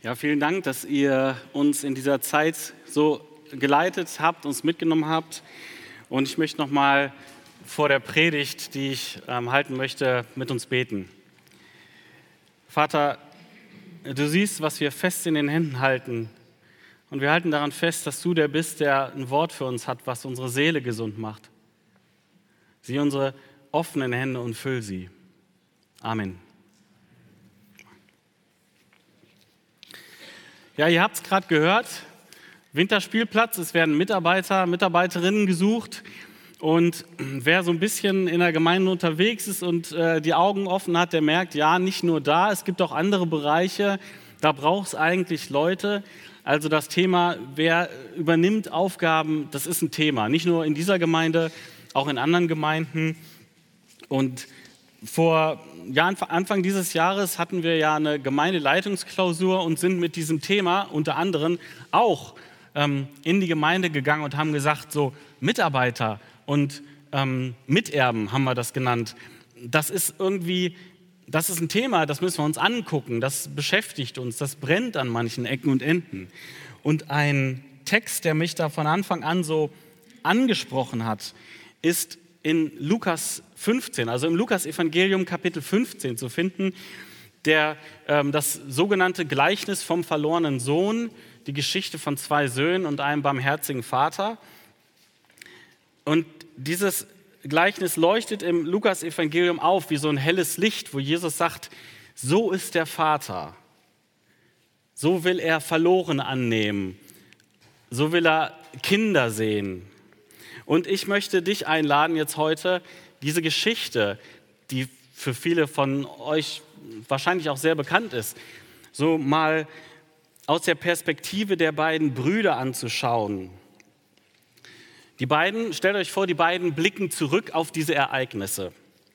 Ja, vielen Dank, dass ihr uns in dieser Zeit so geleitet habt, uns mitgenommen habt. Und ich möchte nochmal vor der Predigt, die ich halten möchte, mit uns beten. Vater, du siehst, was wir fest in den Händen halten. Und wir halten daran fest, dass du der bist, der ein Wort für uns hat, was unsere Seele gesund macht. Sieh unsere offenen Hände und füll sie. Amen. Ja, ihr habt es gerade gehört, Winterspielplatz, es werden Mitarbeiterinnen gesucht. Und wer so ein bisschen in der Gemeinde unterwegs ist und die Augen offen hat, der merkt, ja, nicht nur da, es gibt auch andere Bereiche, da braucht es eigentlich Leute. Also das Thema, wer übernimmt Aufgaben, das ist ein Thema. Nicht nur in dieser Gemeinde, auch in anderen Gemeinden. Und Anfang dieses Jahres hatten wir ja eine Gemeindeleitungsklausur und sind mit diesem Thema unter anderem auch in die Gemeinde gegangen und haben gesagt, so Mitarbeiter und Miterben haben wir das genannt. Das ist ein Thema, das müssen wir uns angucken, das beschäftigt uns, das brennt an manchen Ecken und Enden. Und ein Text, der mich da von Anfang an so angesprochen hat, ist in Lukas 15, also im Lukas-Evangelium Kapitel 15 zu finden, das sogenannte Gleichnis vom verlorenen Sohn, die Geschichte von 2 Söhnen und einem barmherzigen Vater. Und dieses Gleichnis leuchtet im Lukas-Evangelium auf wie so ein helles Licht, wo Jesus sagt, so ist der Vater, so will er Verlorene annehmen, so will er Kinder sehen. Und ich möchte dich einladen, jetzt heute diese Geschichte, die für viele von euch wahrscheinlich auch sehr bekannt ist, so mal aus der Perspektive der beiden Brüder anzuschauen. Stellt euch vor, die beiden blicken zurück auf diese Ereignisse.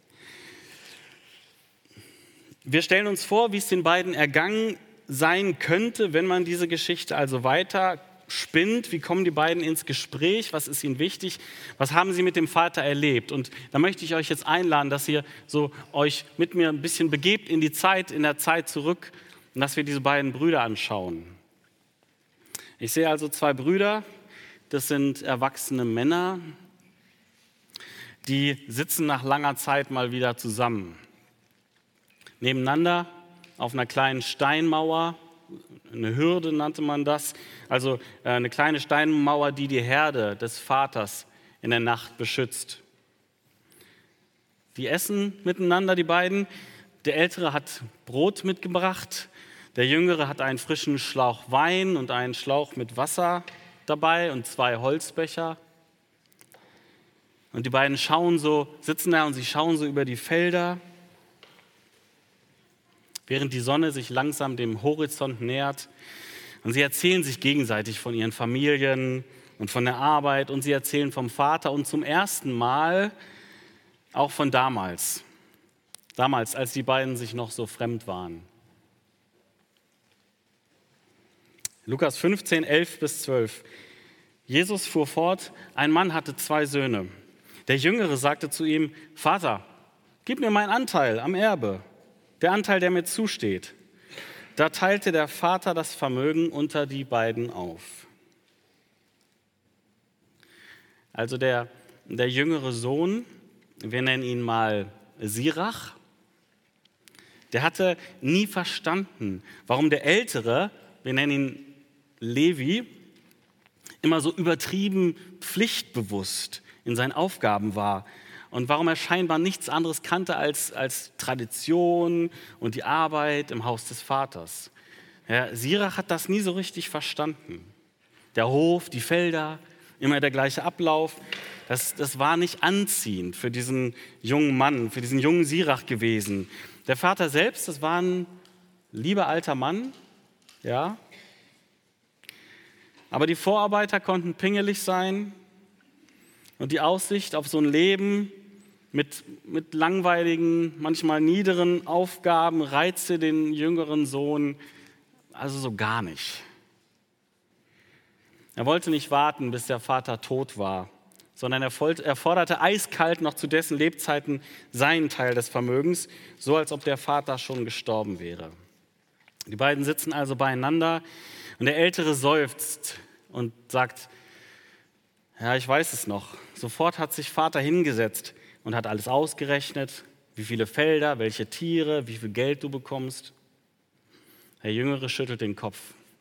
Wir stellen uns vor, wie es den beiden ergangen sein könnte, wenn man diese Geschichte also weiter spinnt, wie kommen die beiden ins Gespräch, was ist ihnen wichtig, was haben sie mit dem Vater erlebt. Und da möchte ich euch jetzt einladen, dass ihr so euch mit mir ein bisschen begebt in der Zeit zurück und dass wir diese beiden Brüder anschauen. Ich sehe also 2 Brüder, das sind erwachsene Männer, die sitzen nach langer Zeit mal wieder zusammen. Nebeneinander auf einer kleinen Steinmauer, eine Hürde nannte man das, also eine kleine Steinmauer, die die Herde des Vaters in der Nacht beschützt. Die essen miteinander, die beiden. Der Ältere hat Brot mitgebracht, der Jüngere hat einen frischen Schlauch Wein und einen Schlauch mit Wasser dabei und 2 Holzbecher. Und die beiden sitzen da und sie schauen so über die Felder, während die Sonne sich langsam dem Horizont nähert. Und sie erzählen sich gegenseitig von ihren Familien und von der Arbeit und sie erzählen vom Vater und zum ersten Mal auch von damals, als die beiden sich noch so fremd waren. Lukas 15, 11-12. Jesus fuhr fort, ein Mann hatte 2 Söhne. Der Jüngere sagte zu ihm, Vater, gib mir meinen Anteil am Erbe, der Anteil, der mir zusteht. Da teilte der Vater das Vermögen unter die beiden auf. Also der jüngere Sohn, wir nennen ihn mal Sirach, der hatte nie verstanden, warum der Ältere, wir nennen ihn Levi, immer so übertrieben pflichtbewusst in seinen Aufgaben war und warum er scheinbar nichts anderes kannte als Tradition und die Arbeit im Haus des Vaters. Ja, Sirach hat das nie so richtig verstanden. Der Hof, die Felder, immer der gleiche Ablauf, das war nicht anziehend für diesen jungen Mann, für diesen jungen Sirach gewesen. Der Vater selbst, das war ein lieber alter Mann, ja. Aber die Vorarbeiter konnten pingelig sein und die Aussicht auf so ein Leben mit langweiligen, manchmal niederen Aufgaben reizte den jüngeren Sohn also so gar nicht. Er wollte nicht warten, bis der Vater tot war, sondern er forderte eiskalt noch zu dessen Lebzeiten seinen Teil des Vermögens, so als ob der Vater schon gestorben wäre. Die beiden sitzen also beieinander und der Ältere seufzt und sagt, ja, ich weiß es noch. Sofort hat sich Vater hingesetzt und hat alles ausgerechnet, wie viele Felder, welche Tiere, wie viel Geld du bekommst. Der Jüngere schüttelt den Kopf.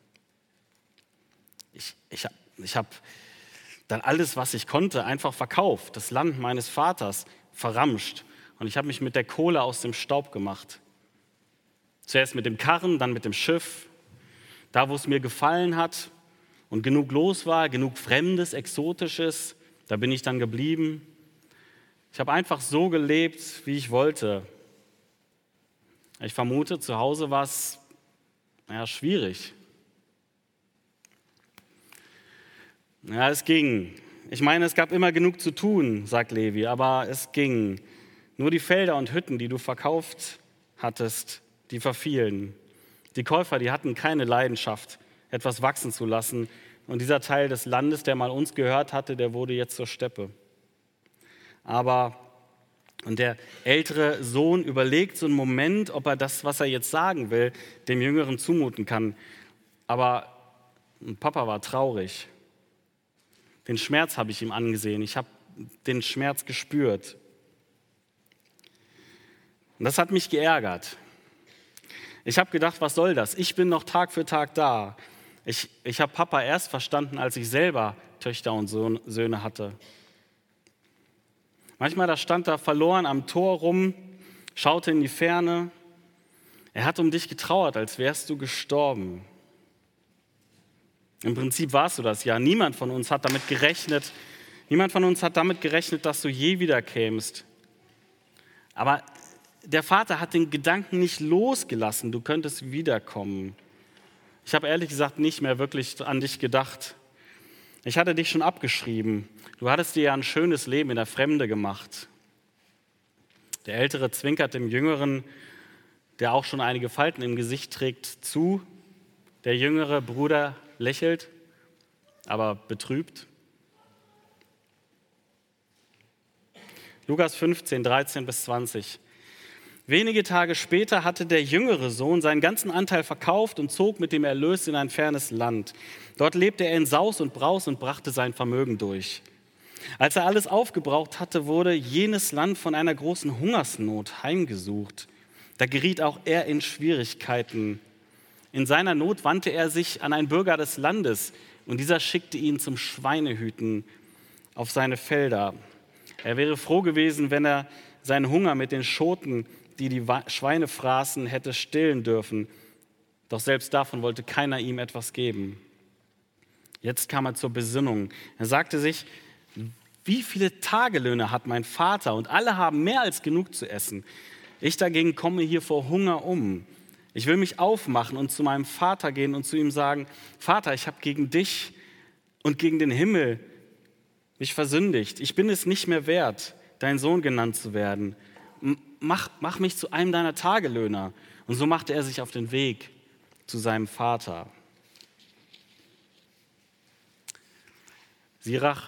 Ich habe dann alles, was ich konnte, einfach verkauft, das Land meines Vaters verramscht und ich habe mich mit der Kohle aus dem Staub gemacht. Zuerst mit dem Karren, dann mit dem Schiff. Da, wo es mir gefallen hat und genug los war, genug Fremdes, Exotisches, da bin ich dann geblieben. Ich habe einfach so gelebt, wie ich wollte. Ich vermute, zu Hause war es schwierig. Ja, es ging. Ich meine, es gab immer genug zu tun, sagt Levi, aber es ging. Nur die Felder und Hütten, die du verkauft hattest, die verfielen. Die Käufer, die hatten keine Leidenschaft, etwas wachsen zu lassen. Und dieser Teil des Landes, der mal uns gehört hatte, der wurde jetzt zur Steppe. Und der ältere Sohn überlegt so einen Moment, ob er das, was er jetzt sagen will, dem Jüngeren zumuten kann. Aber Papa war traurig. Den Schmerz habe ich ihm angesehen. Ich habe den Schmerz gespürt. Und das hat mich geärgert. Ich habe gedacht, was soll das? Ich bin noch Tag für Tag da. Ich habe Papa erst verstanden, als ich selber Töchter und Söhne hatte. Manchmal da stand er verloren am Tor rum, schaute in die Ferne. Er hat um dich getrauert, als wärst du gestorben. Im Prinzip warst du das ja. Niemand von uns hat damit gerechnet, dass du je wiederkämst. Aber der Vater hat den Gedanken nicht losgelassen, du könntest wiederkommen. Ich habe ehrlich gesagt nicht mehr wirklich an dich gedacht. Ich hatte dich schon abgeschrieben. Du hattest dir ja ein schönes Leben in der Fremde gemacht. Der Ältere zwinkert dem Jüngeren, der auch schon einige Falten im Gesicht trägt, zu. Der jüngere Bruder lächelt, aber betrübt. Lukas 15, 13 bis 20. Wenige Tage später hatte der jüngere Sohn seinen ganzen Anteil verkauft und zog mit dem Erlös in ein fernes Land. Dort lebte er in Saus und Braus und brachte sein Vermögen durch. Als er alles aufgebraucht hatte, wurde jenes Land von einer großen Hungersnot heimgesucht. Da geriet auch er in Schwierigkeiten. In seiner Not wandte er sich an einen Bürger des Landes und dieser schickte ihn zum Schweinehüten auf seine Felder. Er wäre froh gewesen, wenn er seinen Hunger mit den Schoten, die die Schweine fraßen, hätte stillen dürfen. Doch selbst davon wollte keiner ihm etwas geben. Jetzt kam er zur Besinnung. Er sagte sich, wie viele Tagelöhne hat mein Vater und alle haben mehr als genug zu essen. Ich dagegen komme hier vor Hunger um. Ich will mich aufmachen und zu meinem Vater gehen und zu ihm sagen, Vater, ich habe gegen dich und gegen den Himmel mich versündigt. Ich bin es nicht mehr wert, dein Sohn genannt zu werden. Mach mich zu einem deiner Tagelöhner. Und so machte er sich auf den Weg zu seinem Vater. Sirach,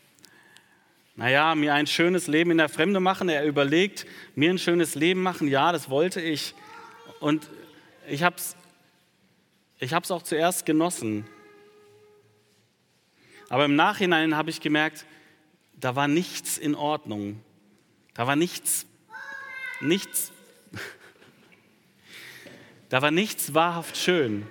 mir ein schönes Leben in der Fremde machen. Er überlegt, mir ein schönes Leben machen. Ja, das wollte ich. Und ich hab's auch zuerst genossen. Aber im Nachhinein habe ich gemerkt, da war nichts in Ordnung. Da war nichts wahrhaft schön.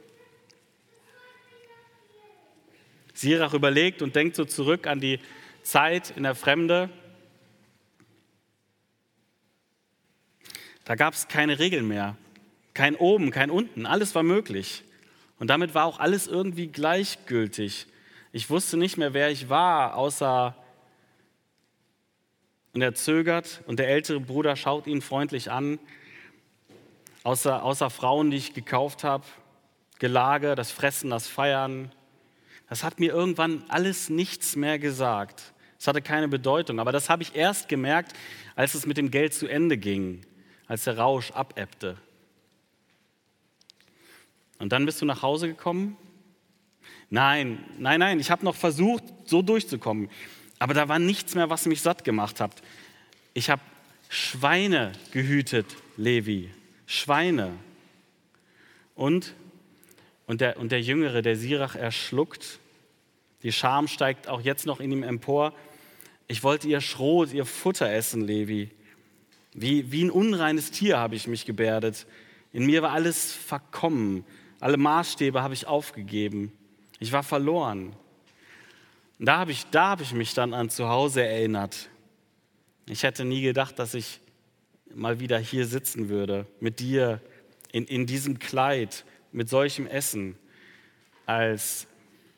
Sirach überlegt und denkt so zurück an die Zeit in der Fremde. Da gab es keine Regeln mehr. Kein Oben, kein Unten, alles war möglich. Und damit war auch alles irgendwie gleichgültig. Ich wusste nicht mehr, wer ich war, außer... Und er zögert und der ältere Bruder schaut ihn freundlich an. Außer Frauen, die ich gekauft habe, Gelage, das Fressen, das Feiern. Das hat mir irgendwann alles nichts mehr gesagt. Es hatte keine Bedeutung. Aber das habe ich erst gemerkt, als es mit dem Geld zu Ende ging, als der Rausch abebbte. Und dann bist du nach Hause gekommen? Nein, ich habe noch versucht, so durchzukommen. Aber da war nichts mehr, was mich satt gemacht hat. Ich habe Schweine gehütet, Levi. Schweine. Und der Jüngere, der Sirach, erschluckt. Die Scham steigt auch jetzt noch in ihm empor. Ich wollte ihr Schrot, ihr Futter essen, Levi. Wie ein unreines Tier habe ich mich gebärdet. In mir war alles verkommen. Alle Maßstäbe habe ich aufgegeben. Ich war verloren. Und da habe ich mich dann an zu Hause erinnert. Ich hätte nie gedacht, dass ich mal wieder hier sitzen würde, mit dir, in diesem Kleid, mit solchem Essen, als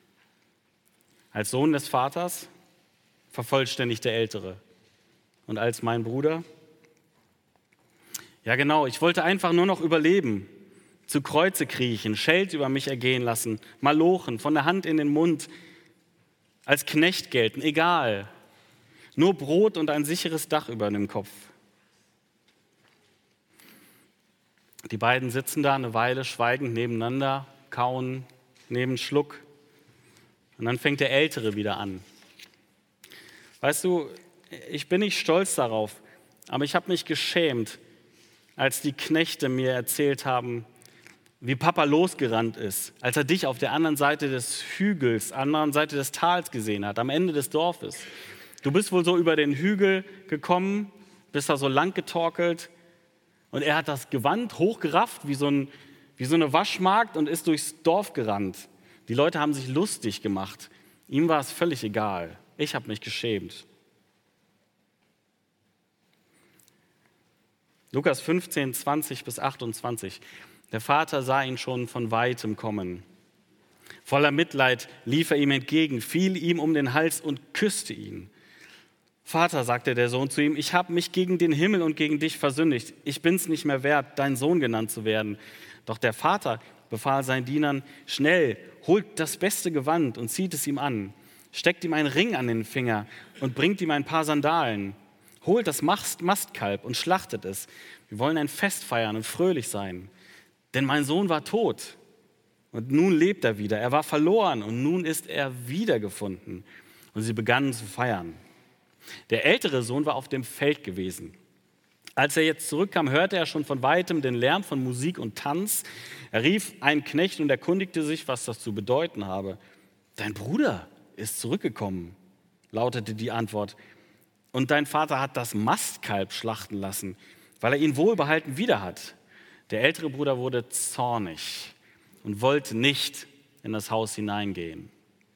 Sohn des Vaters, vervollständigt der Ältere. Und als mein Bruder? Ja genau, ich wollte einfach nur noch überleben, zu Kreuze kriechen, Scheld über mich ergehen lassen, malochen, von der Hand in den Mund, als Knecht gelten, egal. Nur Brot und ein sicheres Dach über dem Kopf. Die beiden sitzen da eine Weile schweigend nebeneinander, kauen, nehmen einen Schluck. Und dann fängt der Ältere wieder an. Weißt du, ich bin nicht stolz darauf, aber ich habe mich geschämt, als die Knechte mir erzählt haben, wie Papa losgerannt ist, als er dich auf der anderen Seite des Hügels, anderen Seite des Tals gesehen hat, am Ende des Dorfes. Du bist wohl so über den Hügel gekommen, bist da so lang getorkelt und er hat das Gewand hochgerafft wie so eine Waschmagd und ist durchs Dorf gerannt. Die Leute haben sich lustig gemacht. Ihm war es völlig egal. Ich habe mich geschämt. Lukas 15, 20 bis 28. Der Vater sah ihn schon von weitem kommen. Voller Mitleid lief er ihm entgegen, fiel ihm um den Hals und küsste ihn. Vater, sagte der Sohn zu ihm, ich habe mich gegen den Himmel und gegen dich versündigt. Ich bin's nicht mehr wert, dein Sohn genannt zu werden. Doch der Vater befahl seinen Dienern, schnell, holt das beste Gewand und zieht es ihm an. Steckt ihm einen Ring an den Finger und bringt ihm ein paar Sandalen. Holt das Mastkalb und schlachtet es. Wir wollen ein Fest feiern und fröhlich sein. Denn mein Sohn war tot und nun lebt er wieder. Er war verloren und nun ist er wiedergefunden. Und sie begannen zu feiern. Der ältere Sohn war auf dem Feld gewesen. Als er jetzt zurückkam, hörte er schon von weitem den Lärm von Musik und Tanz. Er rief einen Knecht und erkundigte sich, was das zu bedeuten habe. Dein Bruder ist zurückgekommen, lautete die Antwort. Und dein Vater hat das Mastkalb schlachten lassen, weil er ihn wohlbehalten wieder hat. Der ältere Bruder wurde zornig und wollte nicht in das Haus hineingehen.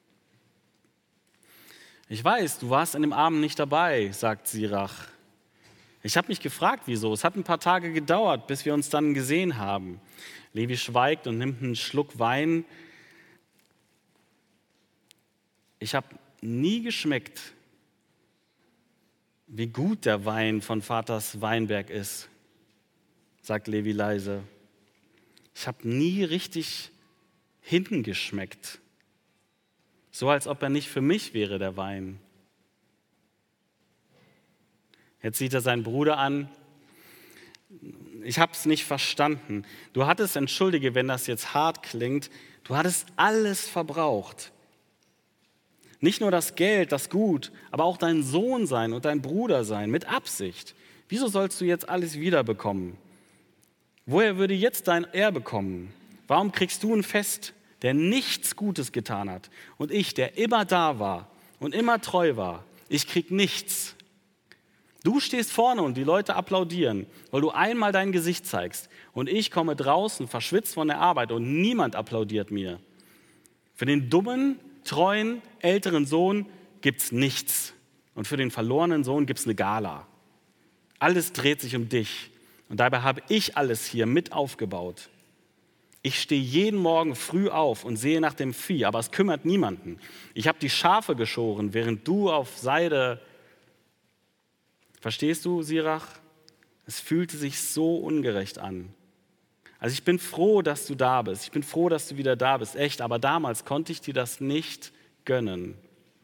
Ich weiß, du warst an dem Abend nicht dabei, sagt Sirach. Ich habe mich gefragt, wieso. Es hat ein paar Tage gedauert, bis wir uns dann gesehen haben. Levi schweigt und nimmt einen Schluck Wein. Ich habe nie geschmeckt, wie gut der Wein von Vaters Weinberg ist, sagt Levi leise. Ich habe nie richtig hingeschmeckt. So als ob er nicht für mich wäre, der Wein. Jetzt sieht er seinen Bruder an. Ich habe es nicht verstanden. Du hattest, entschuldige, wenn das jetzt hart klingt, du hattest alles verbraucht. Nicht nur das Geld, das Gut, aber auch dein Sohn sein und dein Bruder sein, mit Absicht. Wieso sollst du jetzt alles wiederbekommen? Woher würde jetzt dein Erbe kommen? Warum kriegst du ein Fest, der nichts Gutes getan hat? Und ich, der immer da war und immer treu war, ich krieg nichts. Du stehst vorne und die Leute applaudieren, weil du einmal dein Gesicht zeigst. Und ich komme draußen, verschwitzt von der Arbeit und niemand applaudiert mir. Für den dummen, treuen, älteren Sohn gibt's nichts. Und für den verlorenen Sohn gibt's eine Gala. Alles dreht sich um dich. Und dabei habe ich alles hier mit aufgebaut. Ich stehe jeden Morgen früh auf und sehe nach dem Vieh, aber es kümmert niemanden. Ich habe die Schafe geschoren, während du auf Seide. Verstehst du, Sirach? Es fühlte sich so ungerecht an. Also ich bin froh, dass du da bist. Ich bin froh, dass du wieder da bist. Echt, aber damals konnte ich dir das nicht gönnen.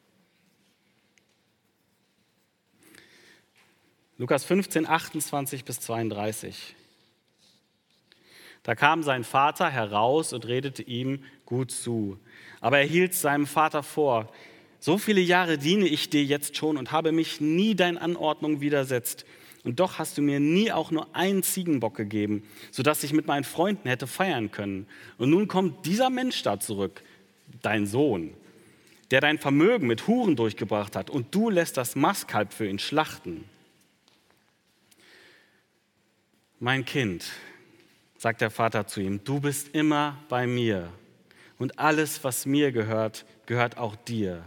Lukas 15, 28 bis 32. Da kam sein Vater heraus und redete ihm gut zu. Aber er hielt seinem Vater vor: So viele Jahre diene ich dir jetzt schon und habe mich nie deinen Anordnungen widersetzt. Und doch hast du mir nie auch nur einen Ziegenbock gegeben, sodass ich mit meinen Freunden hätte feiern können. Und nun kommt dieser Mensch da zurück, dein Sohn, der dein Vermögen mit Huren durchgebracht hat, und du lässt das Mastkalb für ihn schlachten. Mein Kind, sagt der Vater zu ihm, du bist immer bei mir und alles, was mir gehört, gehört auch dir.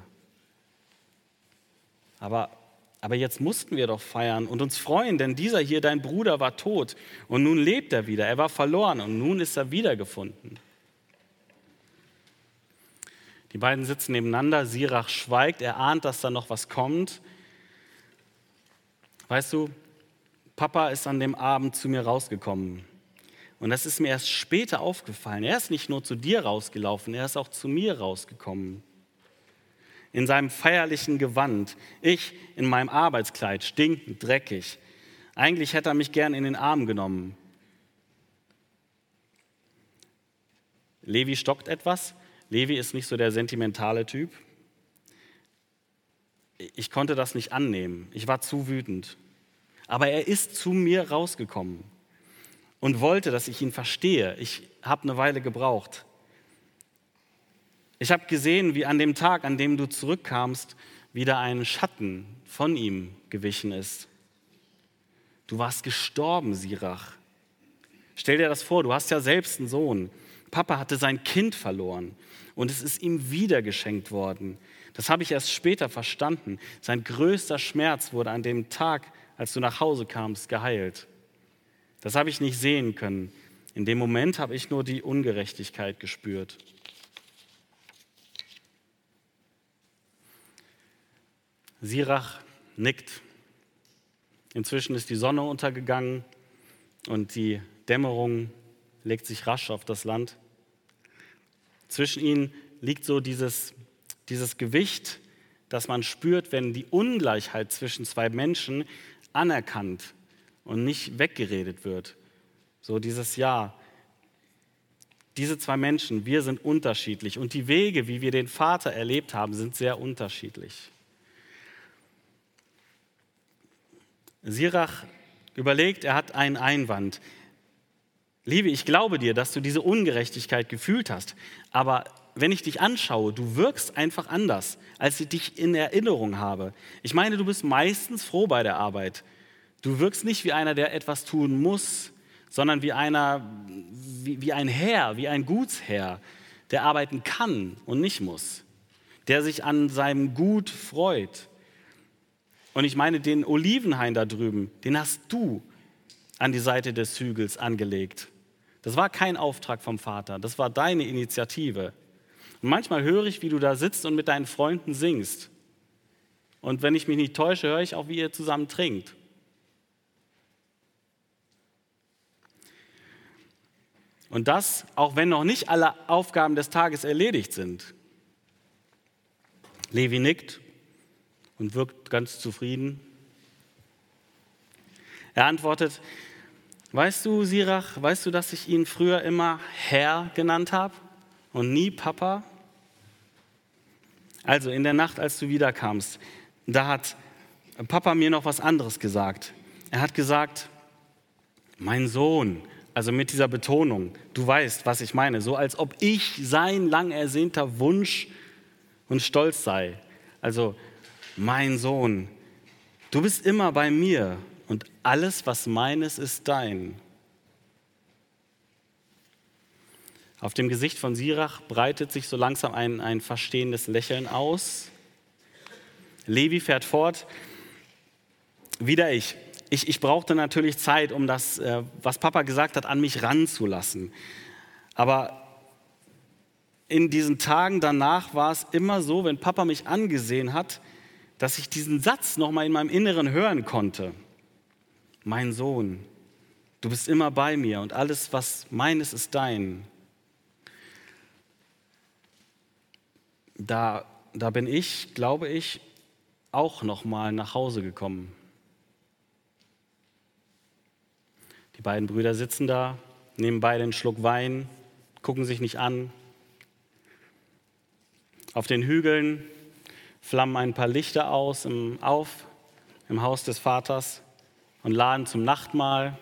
Aber jetzt mussten wir doch feiern und uns freuen, denn dieser hier, dein Bruder, war tot und nun lebt er wieder. Er war verloren und nun ist er wiedergefunden. Die beiden sitzen nebeneinander, Sirach schweigt, er ahnt, dass da noch was kommt. Weißt du, Papa ist an dem Abend zu mir rausgekommen und das ist mir erst später aufgefallen. Er ist nicht nur zu dir rausgelaufen, er ist auch zu mir rausgekommen. In seinem feierlichen Gewand, ich in meinem Arbeitskleid, stinkend, dreckig. Eigentlich hätte er mich gern in den Arm genommen. Levi stockt etwas. Levi ist nicht so der sentimentale Typ. Ich konnte das nicht annehmen. Ich war zu wütend. Aber er ist zu mir rausgekommen und wollte, dass ich ihn verstehe. Ich habe eine Weile gebraucht. Ich habe gesehen, wie an dem Tag, an dem du zurückkamst, wieder ein Schatten von ihm gewichen ist. Du warst gestorben, Sirach. Stell dir das vor, du hast ja selbst einen Sohn. Papa hatte sein Kind verloren und es ist ihm wieder geschenkt worden. Das habe ich erst später verstanden. Sein größter Schmerz wurde an dem Tag, als du nach Hause kamst, geheilt. Das habe ich nicht sehen können. In dem Moment habe ich nur die Ungerechtigkeit gespürt. Sirach nickt. Inzwischen ist die Sonne untergegangen und die Dämmerung legt sich rasch auf das Land. Zwischen ihnen liegt so dieses Gewicht, das man spürt, wenn die Ungleichheit zwischen zwei Menschen anerkannt und nicht weggeredet wird. So dieses Ja, diese zwei Menschen, wir sind unterschiedlich und die Wege, wie wir den Vater erlebt haben, sind sehr unterschiedlich. Sirach überlegt, er hat einen Einwand. Liebe, ich glaube dir, dass du diese Ungerechtigkeit gefühlt hast, aber wenn ich dich anschaue, du wirkst einfach anders, als ich dich in Erinnerung habe. Ich meine, du bist meistens froh bei der Arbeit. Du wirkst nicht wie einer, der etwas tun muss, sondern wie ein Herr, wie ein Gutsherr, der arbeiten kann und nicht muss, der sich an seinem Gut freut. Und ich meine, den Olivenhain da drüben, den hast du an die Seite des Hügels angelegt. Das war kein Auftrag vom Vater, das war deine Initiative. Und manchmal höre ich, wie du da sitzt und mit deinen Freunden singst. Und wenn ich mich nicht täusche, höre ich auch, wie ihr zusammen trinkt. Und das, auch wenn noch nicht alle Aufgaben des Tages erledigt sind. Levi nickt und wirkt ganz zufrieden. Er antwortet, weißt du, Sirach, weißt du, dass ich ihn früher immer Herr genannt habe und nie Papa? Also in der Nacht, als du wiederkamst, da hat Papa mir noch was anderes gesagt. Er hat gesagt, mein Sohn, also mit dieser Betonung, du weißt, was ich meine, so als ob ich sein lang ersehnter Wunsch und Stolz sei. Also, mein Sohn, du bist immer bei mir und alles, was meines, ist dein. Auf dem Gesicht von Sirach breitet sich so langsam ein verstehendes Lächeln aus. Levi fährt fort, wieder ich. Ich brauchte natürlich Zeit, um das, was Papa gesagt hat, an mich ranzulassen. Aber in diesen Tagen danach war es immer so, wenn Papa mich angesehen hat, dass ich diesen Satz noch mal in meinem Inneren hören konnte. Mein Sohn, du bist immer bei mir und alles, was meines, ist dein. Da bin ich, glaube ich, auch noch mal nach Hause gekommen. Die beiden Brüder sitzen da, nehmen beide einen Schluck Wein, gucken sich nicht an. Auf den Hügeln flammen ein paar Lichter auf im Haus des Vaters. und laden zum Nachtmahl.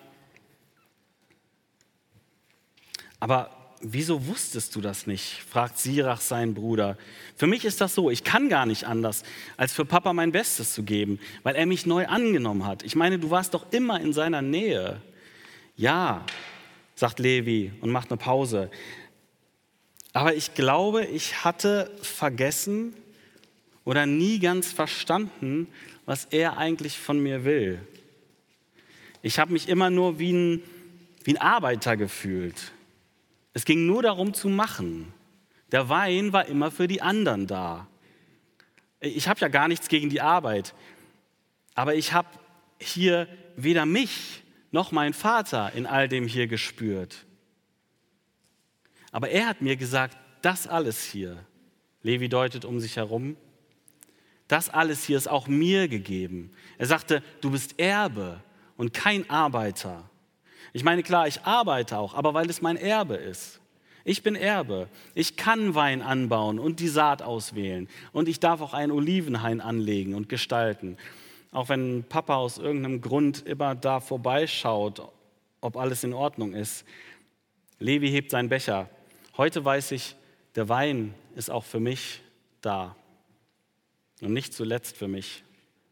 Aber wieso wusstest du das nicht? Fragt Sirach seinen Bruder. Für mich ist das so, ich kann gar nicht anders, als für Papa mein Bestes zu geben, weil er mich neu angenommen hat. Ich meine, du warst doch immer in seiner Nähe. Ja, sagt Levi und macht eine Pause. Aber ich glaube, ich hatte vergessen oder nie ganz verstanden, was er eigentlich von mir will. Ich habe mich immer nur wie ein Arbeiter gefühlt. Es ging nur darum zu machen. Der Wein war immer für die anderen da. Ich habe ja gar nichts gegen die Arbeit, aber ich habe hier weder mich noch meinen Vater in all dem hier gespürt. Aber er hat mir gesagt, das alles hier, Levi deutet um sich herum, das alles hier ist auch mir gegeben. Er sagte, du bist Erbe und kein Arbeiter. Ich meine, klar, ich arbeite auch, aber weil es mein Erbe ist. Ich bin Erbe. Ich kann Wein anbauen und die Saat auswählen. Und ich darf auch einen Olivenhain anlegen und gestalten. Auch wenn Papa aus irgendeinem Grund immer da vorbeischaut, ob alles in Ordnung ist. Levi hebt seinen Becher. Heute weiß ich, der Wein ist auch für mich da. Und nicht zuletzt für mich.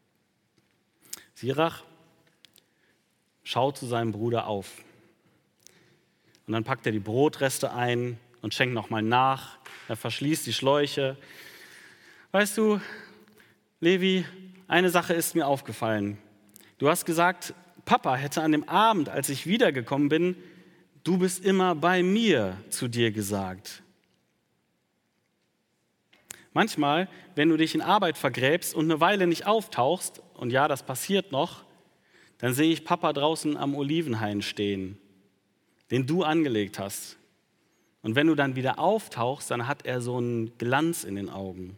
Sirach schaut zu seinem Bruder auf. Und dann packt er die Brotreste ein und schenkt nochmal nach. Er verschließt die Schläuche. Weißt du, Levi, eine Sache ist mir aufgefallen. Du hast gesagt, Papa hätte an dem Abend, als ich wiedergekommen bin, du bist immer bei mir zu dir gesagt. Manchmal, wenn du dich in Arbeit vergräbst und eine Weile nicht auftauchst, und ja, das passiert noch, dann sehe ich Papa draußen am Olivenhain stehen, den du angelegt hast. Und wenn du dann wieder auftauchst, dann hat er so einen Glanz in den Augen.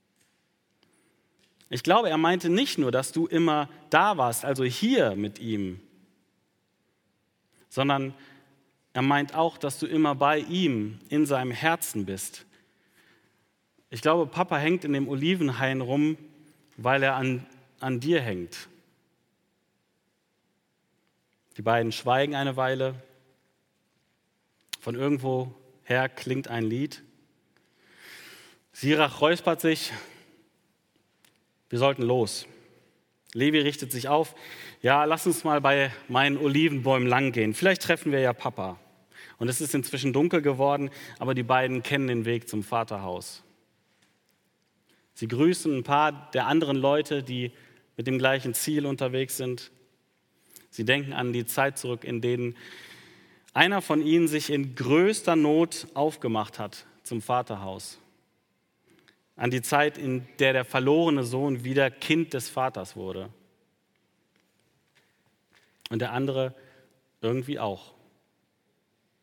Ich glaube, er meinte nicht nur, dass du immer da warst, also hier mit ihm, sondern er meint auch, dass du immer bei ihm in seinem Herzen bist. Ich glaube, Papa hängt in dem Olivenhain rum, weil er an dir hängt. Die beiden schweigen eine Weile. Von irgendwo her klingt ein Lied. Sirach räuspert sich. Wir sollten los. Levi richtet sich auf. Ja, lass uns mal bei meinen Olivenbäumen langgehen. Vielleicht treffen wir ja Papa. Und es ist inzwischen dunkel geworden, aber die beiden kennen den Weg zum Vaterhaus. Sie grüßen ein paar der anderen Leute, die mit dem gleichen Ziel unterwegs sind. Sie denken an die Zeit zurück, in denen einer von ihnen sich in größter Not aufgemacht hat zum Vaterhaus. An die Zeit, in der der verlorene Sohn wieder Kind des Vaters wurde. Und der andere irgendwie auch.